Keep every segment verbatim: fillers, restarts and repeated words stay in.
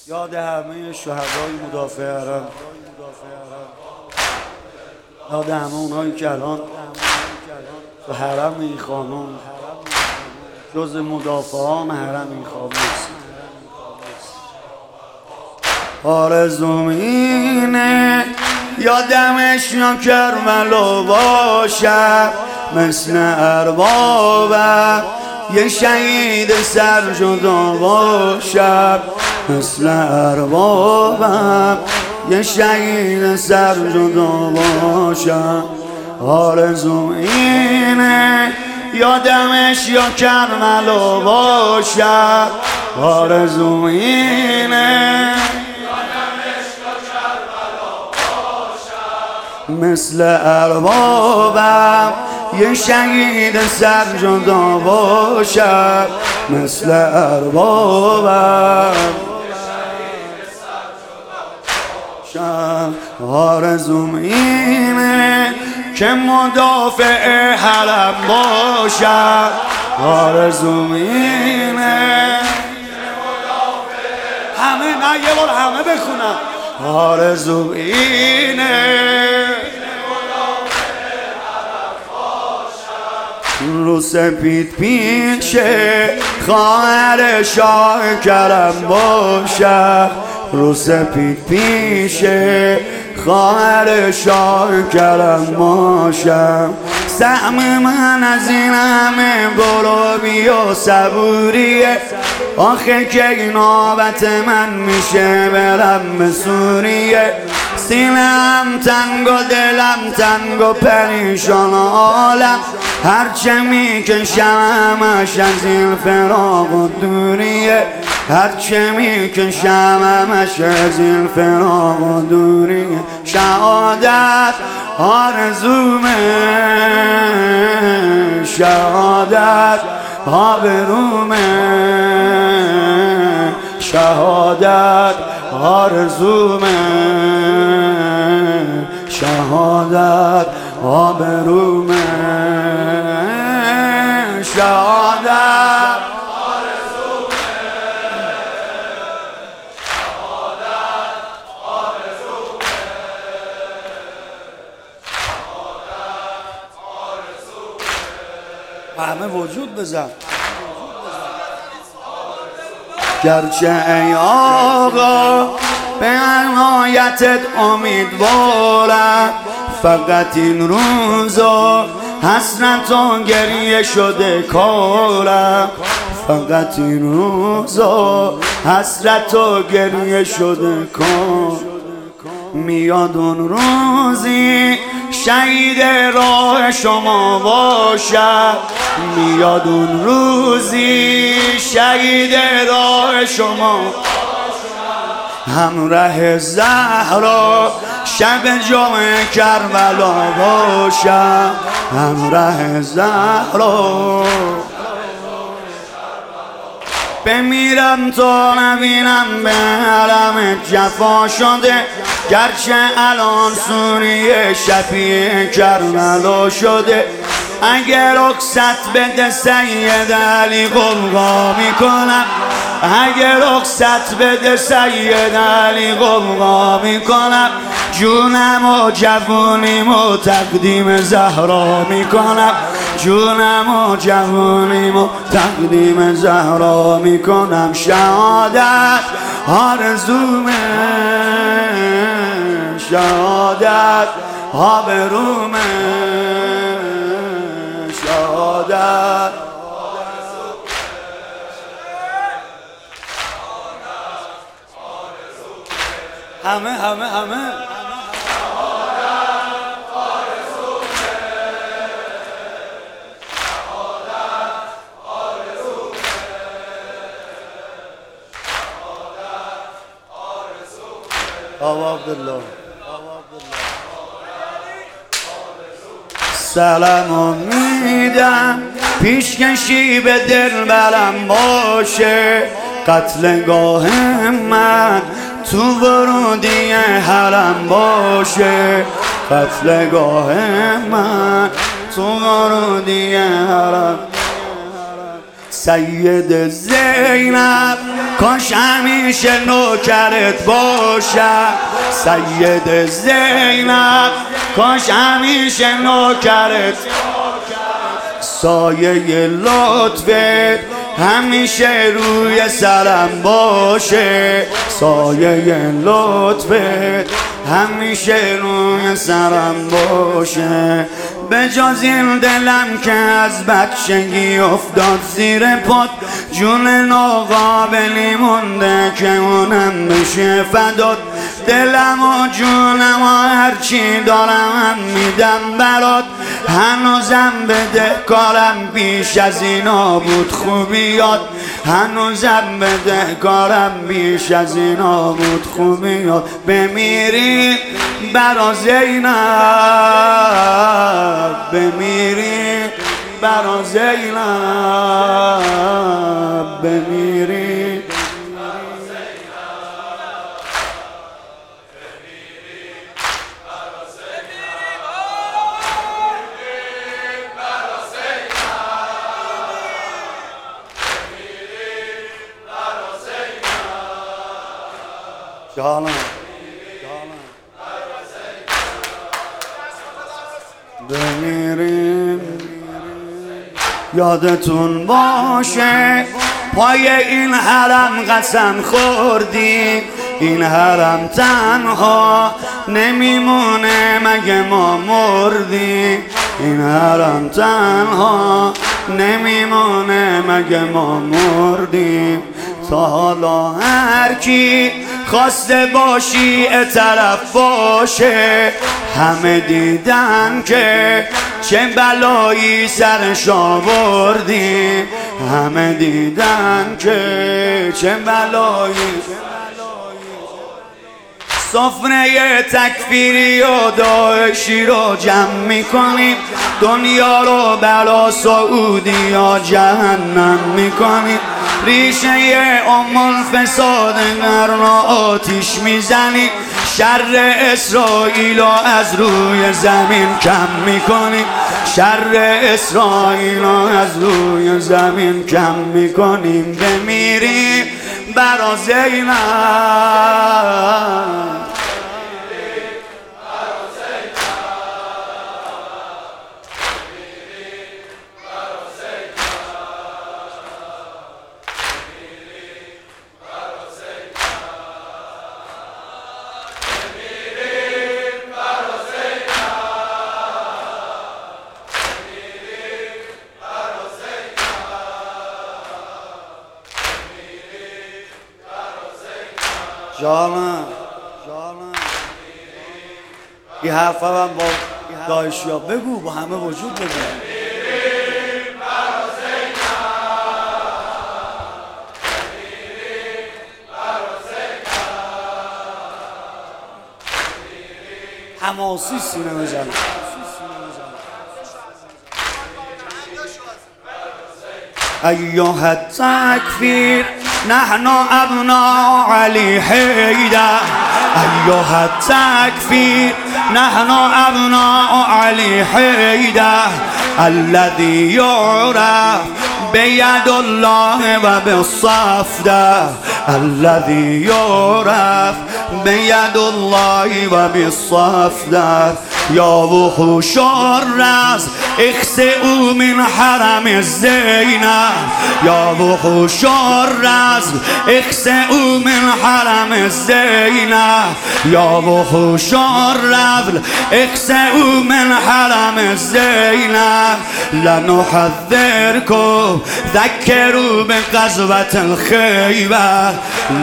یاد همه شهدای مدافع حرم، یاد همه اونایی که الان تو حرم این خانم جز مدافعان حرم این خانم نیست. آرزوم اینه یادمش یا کربلا باشم، مثل اربابم یه شهید سر جدا باشم، مثل اربابم یه شهید سر جدا باشم. آرزوم اینه یادمش یا کربلا باشم، آرزوم اینه مثل اربابم یه شهید سر جدا باشم، مثل اربابم آرزوم اینه که مدافع حرم باشم، آرزوم اینه همه نه یه بار همه بخونم. آرزوم اینه رو سپید پیشه خواهر شاه کرم باشم، رو سپید پیشه خواهر شاه کرم باشم. سهم من از این همه گلابی و صبوریه، آخه که نوبت من میشه برم به سوریه. سینم تنگ و دلم تنگ و پریشان حالم، هرچه میکشم همش از این فراق و دوریه، هرچه میکشم همش از این فراق و دوریه. شهادت آرزومه، شهادت آبرومه، شهادت آرزومه، شهادت آبرومه، شهادت آرزومه، شهادت آرزومه، شهادت آرزومه. همه وجود بزن. گرچه ای آقا به عنایتت امیدوارم، فقط این روزا حسرت و گریه شده کارم، فقط این روزا حسرت و گریه شده کار. میاد اون روزی شهید راه شما باشم، میاد اون روزی شهید راه شما، همراه زهرا شب جمعه کربلا باشم، همراه زهرا بمیرم تا نبینم به حرم جفا شده. گرچه الان سوریه شفیع کربلا شده، اگر رخصت بده سید علی غوغا میکنم، اگر رخصت بده سید علی غوغا میکنم. جونم و جوونیم و تقدیم زهرا میکنم، جونم و جوونیم و تقدیم زهرا میکنم. شهادت آرزومه، شهادت آبرومه، شهادت همه همه همه آوا عبدالله سلام میدم، پیشکشی به دل برم باشه. قتلگاه من تو ورودی حرم باشه، قتلگاه من تو ورودی حرم. سید زینب کاش همیشه نوکرت باشم. سید زینب کاش همیشه نوکرت، سایه لطفت همیشه روی سرم باشه. سایه لطفت همیشه روی سرم باشه. به جز این دلم که از بچگی افتاد زیر پات، جون ناقابلی مونده که اونم بشه فدات. دلم و جونم و هرچی دارم میدم برات. هنوزم بده کارم بیش از اینا بود خوبیات. هنوزم بده کارم بیش از اینا بود خوبیات. بمیری برا زینب، بمیری برا زینب، بمیری جانم بمیریم. یادتون باشه پای این حرم قسم خوردیم، این حرم تنها نمیمونه مگه ما مردیم. این حرم تنها نمیمونه مگه ما مردیم. تا حالا هر کی خواسته باشی اطرف باشه، همه دیدن که چه بلایی سرش آوردیم. همه دیدن که چه بلایی. سفره تکفیری و داعشی رو جمع میکنیم، دنیا رو بلا سعودی یا جهنم میکنیم. ریشه ام الفساد قرن آتیش میزنیم، شر اسرائیل رو از روی زمین کم میکنیم. شر اسرائیل رو از روی زمین کم میکنیم. بمیریم برا زینب. جانم جانم این حرفا هم با داعشی ها بگو، با همه وجود بگو. حماسی سینه بزن. ایها التکفیر نحن ابناء علی حیدر. ایها التکفیر نحن ابناء علی حیدر. الذي يعرف بيد الله وبالصفدة. الذي يعرف بيد الله وبالصفدة. یا وحوش الرز اخسئوا من حرم زینب. یا وحوش الرز اخسئوا من حرم زینب. یا وحوش الرذل اخسئوا من حرم زینب. لنحذركم ذكروا بغزوة الخیبر.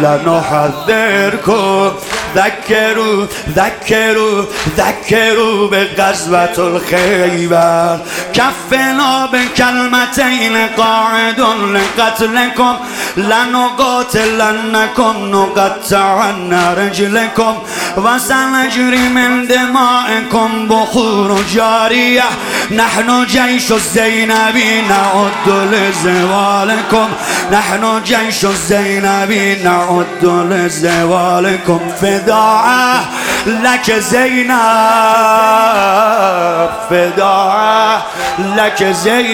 لنحذركم ذكروا ذكروا ذكروا بغزوة الخیبر. كفنا بكلمتين قاعد لقتلكم. لنقاتلنكم نقطعن رجلكم وسنجري من دمائكم بحور جارية. نحن جيش الزينبي نعد لزوالكم. نحن جيش الزينبي نعد لزوالكم. فداء لك زینب فداء لك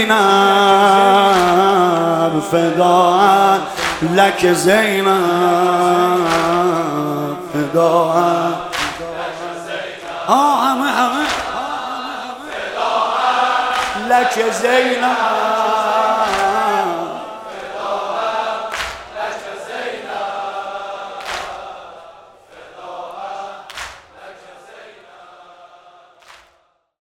زینب فداء لك زینب فداء آه همه همه لك زینب